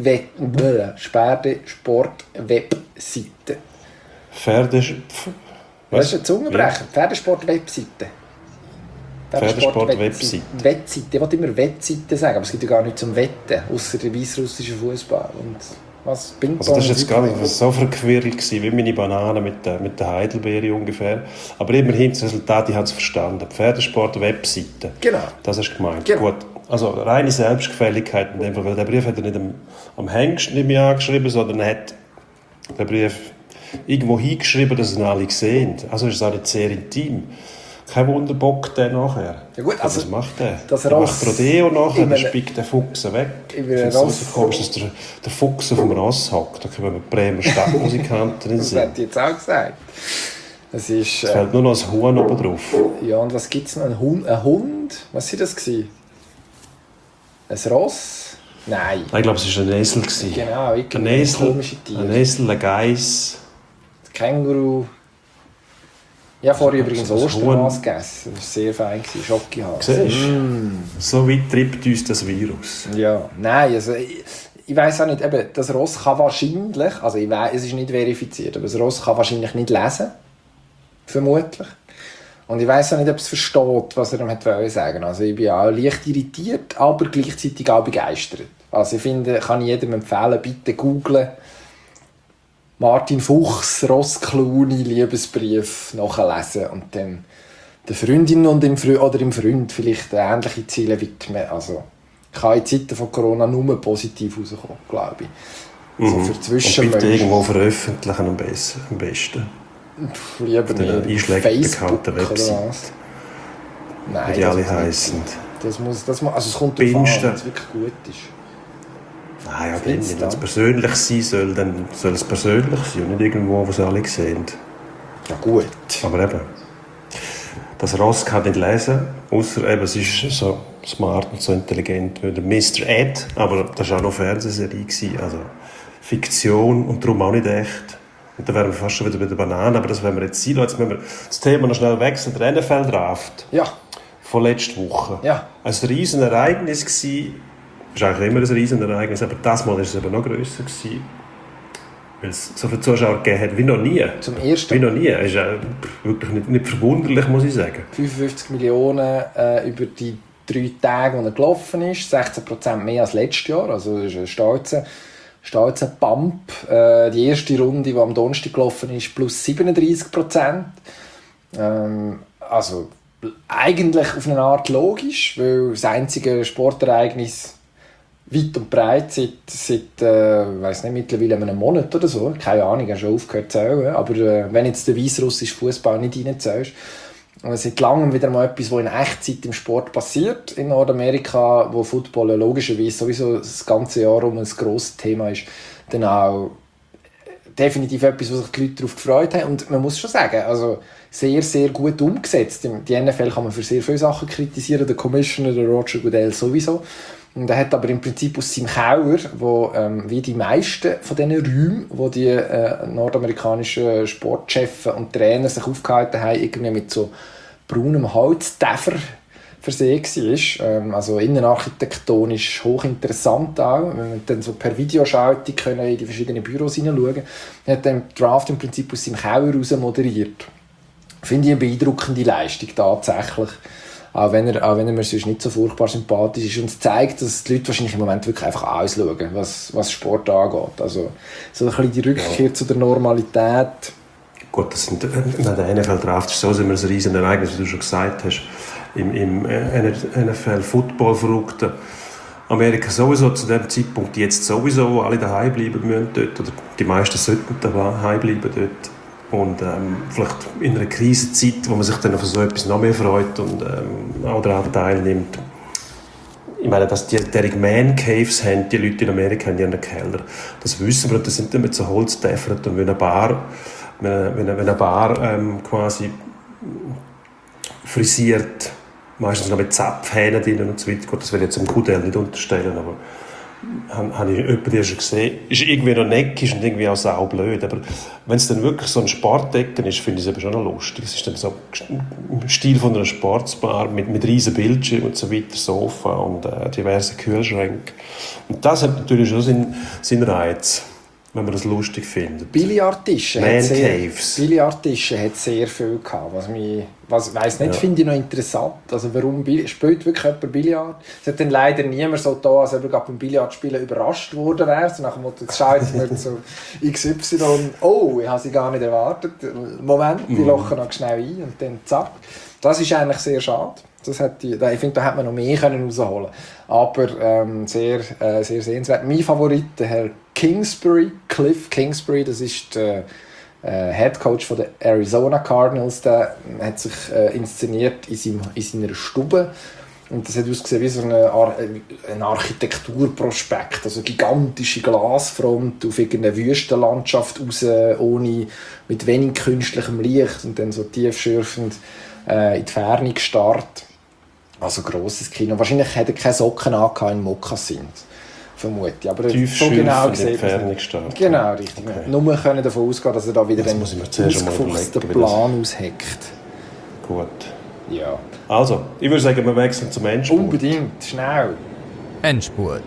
S1: Das ist ein Zungenbrecher. Pferdesport-Webseite.
S8: Pferdesport-Webseite.
S1: Wettseite. Ich wollte immer Wettseite sagen, aber es gibt ja gar nichts zum Wetten, außer der weißrussischen Fußball. Und was? Ping-Pong.
S8: Also das war jetzt gar nicht so verquirlt wie meine Banane mit der Heidelbeere ungefähr. Aber immerhin das Resultat, ich habe es verstanden. Pferdesport-Webseite.
S1: Genau.
S8: Das hast du gemeint.
S1: Genau.
S8: Gut. Also reine Selbstgefälligkeit in dem Fall, weil der Brief hat er nicht am Hengst nicht mehr angeschrieben, sondern er hat den Brief irgendwo hingeschrieben, dass ihn alle sehen. Also ist es auch nicht sehr intim. Kein Wunder, bockt der nachher.
S1: Ja gut, also
S8: was macht der?
S1: das
S8: Der
S1: Ross-
S8: macht Rodeo nachher,
S1: über-
S8: dann spickt der Fuchs weg.
S1: über
S8: Ich finde es
S1: Ross-
S8: so komisch, dass der Fuchs auf dem Ross hockt. Da kommen wir Bremer Stadtmusikanten in den
S1: Das
S8: Sinn.
S1: hätte ich jetzt auch gesagt. Das ist,
S8: Es fällt nur noch ein Huhn oben drauf.
S1: ja, und was gibt es noch? Ein Hund? Was war das? Ein Ross? Nein.
S8: Ich glaube, es war ein Esel.
S1: Genau,
S8: Ein
S1: irgendwie
S8: Esel,
S1: komische Tiere.
S8: ein Esel, ein Geiss.
S1: Das Känguru. Ich habe vorher übrigens
S8: das
S1: Osterhase gegessen. Das war sehr fein. Schokihase.
S8: Siehst du? So weit treibt uns das Virus.
S1: Ja, nein, also ich weiss auch nicht, eben, das Ross kann wahrscheinlich, also ich weiss, es ist nicht verifiziert, aber das Ross kann wahrscheinlich nicht lesen. Vermutlich. Und ich weiss auch nicht, ob es versteht, was er ihm hat sagen. Also ich bin auch leicht irritiert, aber gleichzeitig auch begeistert. Also ich finde, kann ich jedem empfehlen, bitte googlen. Martin Fuchs, Ross Clooney, Liebesbrief nachlesen und dann der Freundin und dem Freund vielleicht ähnliche Ziele widmen. Also ich kann in Zeiten von Corona nur positiv rauskommen, glaube ich. Also für
S8: Und bitte
S1: Zwischenmenschen.
S8: irgendwo veröffentlichen am besten.
S1: Lieber
S8: Den
S1: nicht.
S8: einschlägigen bekannten
S1: oder
S8: Webseiten.
S1: was? Nein,
S8: Wie die
S1: das
S8: alle
S1: muss nicht
S8: heissen.
S1: sein. Also es kommt darauf an,
S8: Binste.
S1: wenn es wirklich gut ist.
S8: Nein, ja,
S1: Findest
S8: wenn
S1: du
S8: es
S1: das?
S8: persönlich sein soll, dann soll es persönlich sein und nicht irgendwo, wo sie alle sehen.
S1: Ja gut.
S8: Aber eben, das Ross kann nicht lesen, außer eben, es ist so smart und so intelligent wie der Mr. Ed, aber das war auch noch Fernsehserie, also Fiktion und darum auch nicht echt. Und dann wären wir fast schon wieder bei der Banane, aber das werden wir jetzt sein. Jetzt müssen wir das Thema noch schnell wechseln. Der NFL-Draft
S1: Ja,
S8: von letzter Woche.
S1: Ja.
S8: Ein Riesenereignis gewesen. Das ist eigentlich immer ein Riesenereignis, aber das Mal war es eben noch grösser gewesen, weil es so viele Zuschauer gegeben hat wie noch nie.
S1: zum ersten
S8: Wie noch nie. Es ist wirklich nicht verwunderlich, muss ich sagen.
S1: 55 Millionen über die 3 Tage, die er gelaufen ist. 16% mehr als letztes Jahr. Also das ist ein stolzer Pump. Die erste Runde, die am Donnerstag gelaufen ist, plus 37%. Also eigentlich auf eine Art logisch, weil das einzige Sportereignis weit und breit seit weiss nicht, mittlerweile einem Monat oder so, keine Ahnung, ich habe schon aufgehört zu zählen, aber wenn jetzt der weißrussische Fußball nicht reinzählst, seit langem wieder mal etwas, was in Echtzeit im Sport passiert in Nordamerika, wo Football logischerweise sowieso das ganze Jahr um ein grosses Thema ist, dann auch definitiv etwas, wo sich die Leute darauf gefreut haben. Und man muss schon sagen, also sehr, sehr gut umgesetzt. Die NFL kann man für sehr viele Sachen kritisieren, der Commissioner, der Roger Goodell sowieso. Und er hat aber im Prinzip aus seinem Keller, wo wie die meisten von diesen Räumen, wo die nordamerikanischen Sportchefs und Trainer sich aufgehalten haben, irgendwie mit so braunem Holztäfer versehen war. Also innenarchitektonisch hochinteressant auch. Wenn man dann so per Videoschaltung können in die verschiedenen Büros hineinschauen. Er hat den Draft im Prinzip aus seinem Keller raus moderiert. Finde ich eine beeindruckende Leistung tatsächlich. Auch wenn er mir sonst nicht so furchtbar sympathisch ist. Und es zeigt, dass die Leute wahrscheinlich im Moment wirklich einfach ausschauen, was Sport angeht. Also so ein bisschen die Rückkehr zu der Normalität.
S8: Gut, der NFL-Draft ist so ein riesen Ereignis, wie du schon gesagt hast. Im NFL-Football-verrückten Amerika sowieso zu dem Zeitpunkt jetzt sowieso, wo alle daheim bleiben müssen dort, oder die meisten sollten daheim bleiben dort. Und vielleicht in einer Krisenzeit, wo man sich dann auf so etwas noch mehr freut und auch daran teilnimmt. Ich meine, dass die Man Caves haben, die Leute in Amerika in ihren Keller. Das wissen wir, und das sind dann mit so Holztäfern. Und wenn eine Bar quasi frisiert, meistens noch mit Zapfhähnen drin und so weiter. Gut, das will ich jetzt im Goodell nicht unterstellen, aber habe ich jemanden schon gesehen, ist irgendwie noch neckisch und irgendwie auch saublöd. Aber wenn es dann wirklich so ein Sportdecken ist, finde ich es eben schon noch lustig. Es ist dann so im Stil von einer Sportsbar mit riesen Bildschirmen und so weiter, Sofa und diverse Kühlschränke. Und das hat natürlich schon seinen Reiz, wenn man das lustig findet.
S1: Billardtische
S8: Man
S1: hat
S8: Caves.
S1: Billardtische hat sehr viel gehabt, weiss nicht, finde ich noch interessant. Also warum spielt wirklich jemand Billard? Es hat dann leider niemand so da, als ob er gerade beim Billardspielen überrascht worden wäre. So nach dem Motto, jetzt schaut mir so XY, oh, ich habe sie gar nicht erwartet. Moment, die lochen noch schnell ein und dann zack. Das ist eigentlich sehr schade. Ich finde, da hätte man noch mehr rausholen können. Aber sehr sehenswert. Mein Favorit, der Herr Cliff Kingsbury, das ist der Head Coach von den Arizona Cardinals. Der hat sich inszeniert in seiner Stube. Und das hat ausgesehen wie so ein Architekturprospekt, also gigantische Glasfront auf irgendeine Wüstenlandschaft raus, mit wenig künstlichem Licht und dann so tiefschürfend in die Ferne gestarrt. Also grosses Kino. Wahrscheinlich hätte er keine Socken in Mokassins, vermute ich. Aber so genau gesehen. Genau, richtig. Okay. Nur können davon ausgehen, dass er da wieder einen ausgefuchsten Plan ausheckt.
S8: Gut.
S1: Ja.
S8: Also, ich würde sagen, wir wechseln zum Endspurt.
S1: Unbedingt, schnell.
S2: Endspurt.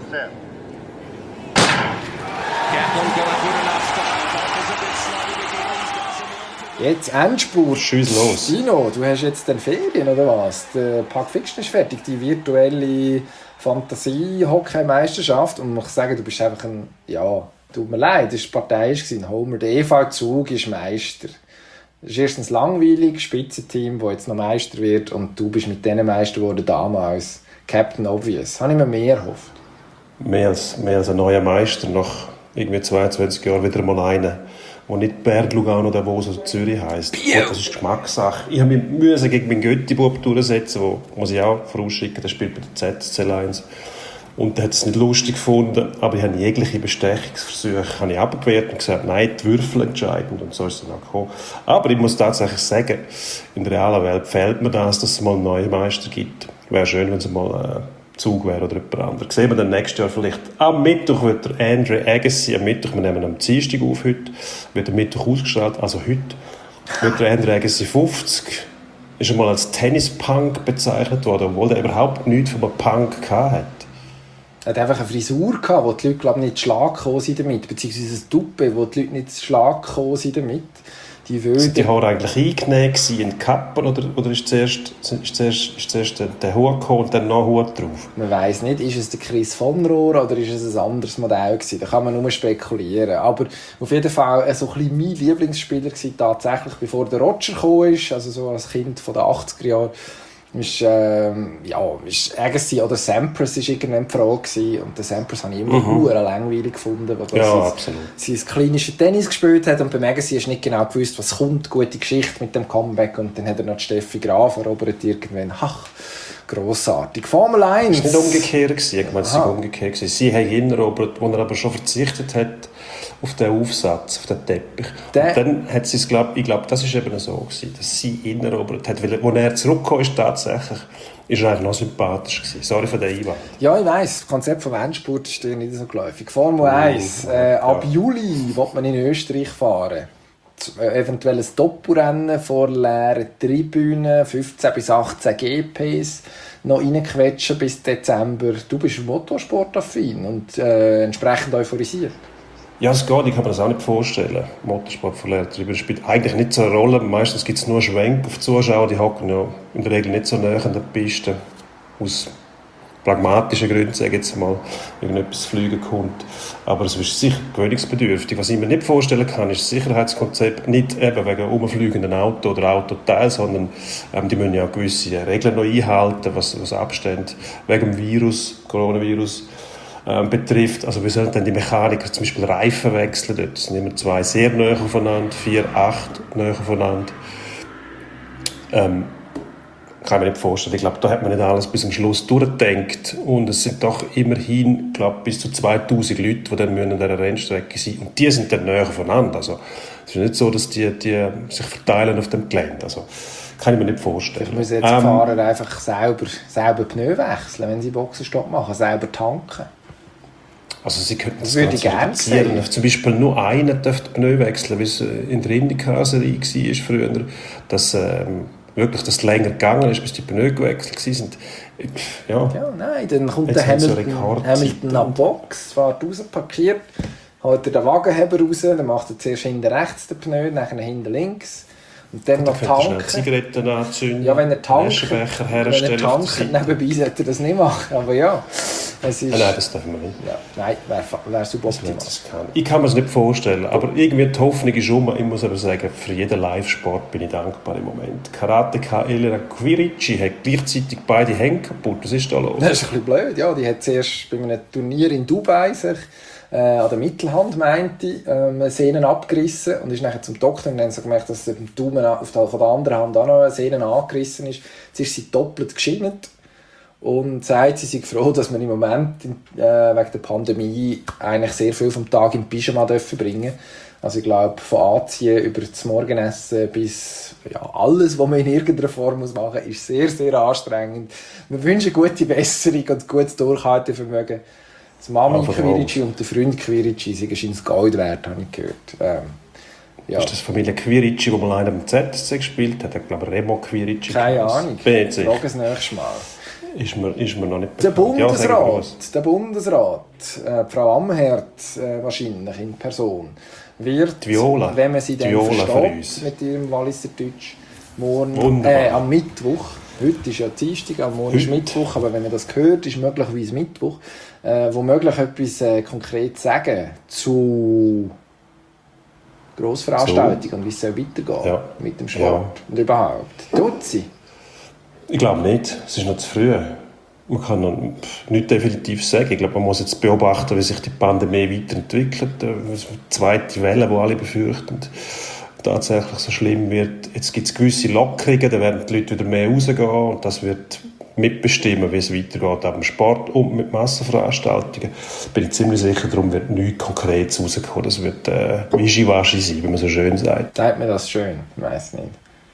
S1: Jetzt Endspurt.
S8: Schieß los.
S1: Dino, du hast jetzt dann Ferien, oder was? Der Pulp Fiction ist fertig, die virtuelle Fantasie-Hockey-Meisterschaft. Und ich muss sagen, du bist einfach tut mir leid, das war parteiisch. Homer, der EV-Zug ist Meister. Das ist erstens langweilig, Spitzenteam, das jetzt noch Meister wird, und du bist mit denen Meister geworden damals. Captain Obvious. Habe ich mir mehr erhofft.
S8: Mehr als ein neuer Meister, nach irgendwie 22 Jahren wieder mal einer, der nicht Berg, Lugano, Davos oder Zürich heisst. Das ist Geschmackssache. Ich musste gegen meinen Götti-Bub durchsetzen, wo muss ich auch vorausschicken, der spielt bei der ZSC Lions. Und der hat es nicht lustig gefunden, aber ich habe jegliche Bestechungsversuche abgewehrt und gesagt, nein, die Würfel entscheidend, und so ist es dann auch gekommen. Aber ich muss tatsächlich sagen, in der realen Welt fehlt mir das, dass es mal einen neuen Meister gibt. Wäre schön, wenn es mal Zug wäre oder jemand anderes. Sehen wir dann nächstes Jahr vielleicht. Am Mittwoch wird der Andre Agassi, wir nehmen am Dienstag auf heute, wird am Mittwoch ausgestrahlt, also heute, wird der Andre Agassi 50, ist einmal als Tennis-Punk bezeichnet worden, obwohl er überhaupt nichts von einem Punk hatte.
S1: Er hat einfach eine Frisur gehabt, wo die Leute, glaube ich, nicht Schlag gekommen sind damit, beziehungsweise ein Tuppe, wo die Leute nicht Schlag gekommen sind damit. Sind
S8: die Haare eigentlich eingenäht in Kappen, oder ist zuerst der Hut gekommen und dann noch ein Hut drauf?
S1: Man weiss nicht, ist es der Chris von Rohr oder ist es ein anderes Modell gewesen? Da kann man nur spekulieren. Aber auf jeden Fall so ein bisschen mein Lieblingsspieler war tatsächlich, bevor der Roger gekommen ist, also so als Kind von den 80er Jahren, ist Agassi oder Sampras war irgendwann die Frage gewesen. Und den Sampras habe ich immer langweilig gefunden, weil sein klinisches Tennis gespielt hat, und beim Agassi hast du nicht genau gewusst, was kommt, gute Geschichte mit dem Comeback, und dann hat er noch die Steffi Graf erobert irgendwann. Ach, grossartig. Formel 1!
S8: Das war nicht umgekehrt. Ich meine, es war umgekehrt. Sie haben ihn erobert, wo er aber schon verzichtet hat auf den Aufsatz, auf den Teppich. Und dann hat sie es, ich glaube, das war eben so gewesen, dass sie ihn erobert hat. Weil, als er zurückgekommen ist, tatsächlich, ist er eigentlich noch sympathisch gewesen. Sorry für den Einwand.
S1: Ja, ich weiss, das Konzept vom Endspurt ist dir nicht so geläufig. Formel 1, ab Juli will man in Österreich fahren. Eventuell ein Doppelrennen vor leeren Tribünen, 15 bis 18 GPs noch reinquetschen bis Dezember. Du bist motorsportaffin und entsprechend euphorisiert.
S8: Ja, es geht. Ich kann mir das auch nicht vorstellen. Motorsport vor leeren Tribünen spielt eigentlich nicht so eine Rolle. Meistens gibt es nur Schwenk auf Zuschauer. Die hocken ja in der Regel nicht so nahe an der Piste. Aus pragmatischen Gründen, sage ich jetzt mal, irgendetwas fliegen kommt. Aber es ist sicher gewöhnungsbedürftig. Was ich mir nicht vorstellen kann, ist das Sicherheitskonzept. Nicht eben wegen umfliegenden Auto oder Autoteil, sondern die müssen ja gewisse Regeln noch einhalten, was Abstände wegen dem Virus, Coronavirus, betrifft. Also wir sollen dann die Mechaniker zum Beispiel Reifen wechseln. Dort sind immer 2 sehr nahe aufeinander, 4, 8 nahe aufeinander. Kann ich mir nicht vorstellen. Ich glaube, da hat man nicht alles bis zum Schluss durchgedacht. Und es sind doch immerhin, glaube bis zu 2000 Leute, die dann an dieser Rennstrecke sind. Und die sind dann nahe aufeinander. Also es ist nicht so, dass die sich verteilen auf dem Gelände. Also kann ich mir nicht vorstellen.
S1: Ich muss jetzt die Fahrer einfach selber Pneu wechseln, wenn sie Boxenstopp machen, selber tanken.
S8: Also sie könnten
S1: Das würde ich gerne sehen.
S8: Zum Beispiel nur einer dürfte Pneu wechseln, wie es in der IndyCar-Serie war früher, dass wirklich das länger gegangen ist, bis die Pneu gewechselt sind. Ja,
S1: nein, dann kommt
S8: Jetzt
S1: der
S8: haben sie
S1: Hamilton an die Box, fährt raus, parkiert, holt er den Wagenheber raus, dann macht er zuerst hinten rechts den Pneu, dann hinten links. Und dann noch tanken.
S8: Zigaretten anzünden,
S1: Ja, wenn er tankt,
S8: Aschenbecher herstellen.
S1: nebenbei sollte er das nicht machen. Aber ja, es ist...
S8: Nein, das dürfen wir nicht.
S1: Ja, nein, wäre suboptimal.
S8: Ich kann mir es nicht vorstellen, aber irgendwie die Hoffnung ist um. Ich muss aber sagen, für jeden Live-Sport bin ich dankbar im Moment. Karateka Elena Quirici hat gleichzeitig beide Hände kaputt. Was ist da los?
S1: Das ist ein bisschen blöd, ja. Die hat zuerst bei einem Turnier in Dubai sich an der Mittelhand, meinte ich, Sehnen abgerissen und ist nachher zum Doktor und dann haben sie gemerkt, dass der Daumen von der anderen Hand auch noch eine Sehne angerissen ist. Jetzt ist sie doppelt geschinnet und sagt, sie sei froh, dass man im Moment wegen der Pandemie eigentlich sehr viel vom Tag im Pyjama verbringen dürfen. Also ich glaube, von Anziehen über das Morgenessen bis alles, was man in irgendeiner Form machen muss, ist sehr, sehr anstrengend. Wir wünschen gute Besserung und gutes Durchhaltevermögen. Das Mami Quirici und der Freund Quirici sind ins Gold wert, habe ich gehört. Ja.
S8: Ist das Familie Quirici, wo mal einer beim ZSC gespielt hat? Ich glaube, Remo Quirici.
S1: Keine Ahnung.
S8: BC.
S1: Frage das nächste Mal.
S8: Ist mir noch nicht
S1: bekannt.
S8: Der
S1: Bundesrat, Frau Amherd wahrscheinlich in Person, wird,
S8: die Viola.
S1: Wenn man sie dann
S8: Viola
S1: versteht, mit ihrem Walliser Deutsch, am Mittwoch, heute ist ja Dienstag, am Morgen ist Mittwoch, aber wenn man das hört, ist möglicherweise Mittwoch, womöglich etwas konkret sagen zu Grossveranstaltungen und wie es weitergeht mit dem Sport und überhaupt. Tut sie?
S8: Ich glaube nicht. Es ist noch zu früh. Man kann noch nicht definitiv sagen. Ich glaube, man muss jetzt beobachten, wie sich die Pandemie weiterentwickelt. Die zweite Welle, die alle befürchten, tatsächlich so schlimm wird. Jetzt gibt es gewisse Lockerungen, da werden die Leute wieder mehr rausgehen und das wird mitbestimmen, wie es weitergeht, auch im Sport und mit Massenveranstaltungen. Bin ich ziemlich sicher, darum wird nichts Konkretes rauskommen. Das wird Wischiwaschi sein, wie man so schön sagt.
S1: Sagt mir das schön? Ich weiss nicht.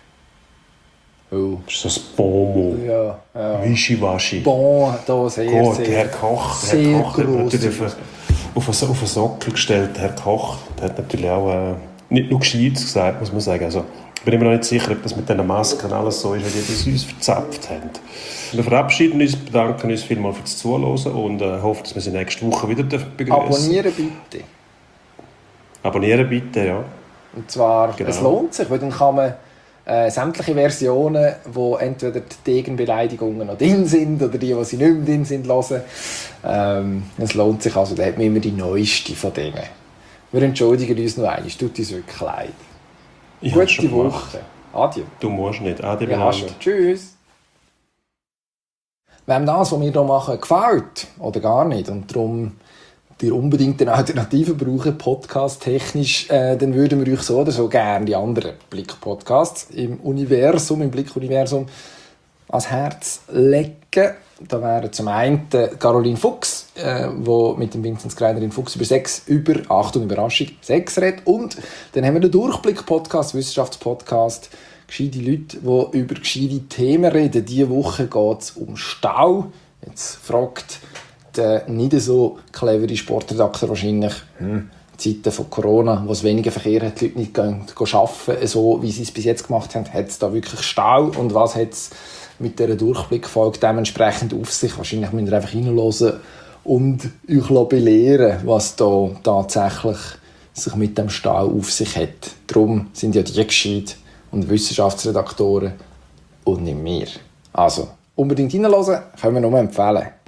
S1: Oh.
S8: Das ist so ein Bonmot.
S1: Ja.
S8: Wischiwaschi.
S1: Bon, da sehr,
S8: gut,
S1: sehr,
S8: Herr Koch.
S1: sehr
S8: Herr Koch hat
S1: gross.
S8: natürlich auf einen Sockel gestellt, Herr Koch. Der hat natürlich auch nicht nur Gescheites gesagt, muss man sagen. Also, ich bin immer noch nicht sicher, ob das mit diesen Masken alles so ist, wie die das uns verzapft haben. Wir verabschieden uns, bedanken uns vielmals fürs Zuhören und hoffen, dass wir sie nächste Woche wieder begrüßen.
S1: Abonnieren bitte.
S8: Abonnieren bitte, ja.
S1: Und zwar, es lohnt sich, weil dann kann man sämtliche Versionen, wo entweder die Degenbeleidigungen noch drin sind oder die sie nicht mehr drin sind, hören. Es lohnt sich, also da hat man immer die neueste von denen. Wir entschuldigen uns noch einmal, es tut uns wirklich leid. Gute Woche. Adieu.
S8: Du musst nicht. Adieu.
S1: Tschüss. Wem das, was wir hier machen, gefällt oder gar nicht und darum ihr unbedingt eine Alternative brauchen, podcast-technisch, dann würden wir euch so oder so gerne die anderen Blick-Podcasts im Blick-Universum ans Herz legen. Da wären zum einen Caroline Fuchs, die mit dem Vinzenz Greiner in Fuchs über Sex, Achtung, Überraschung, Sex redet. Und dann haben wir den Durchblick-Podcast, Wissenschaftspodcast, gescheite Leute, die über gescheite Themen reden. Diese Woche geht es um Stau. Jetzt fragt der nicht so clevere Sportredakteur wahrscheinlich, in Zeiten von Corona, wo es weniger Verkehr hat, die Leute nicht arbeiten, so wie sie es bis jetzt gemacht haben, hat es da wirklich Stau und was hat es mit dieser Durchblickfolge dementsprechend auf sich? Wahrscheinlich müsst ihr einfach hinhören und euch belehren, was da tatsächlich sich mit dem Stau auf sich hat. Darum sind ja die gescheit und Wissenschaftsredaktoren und nicht wir. Also, unbedingt hinhören, können wir nur empfehlen.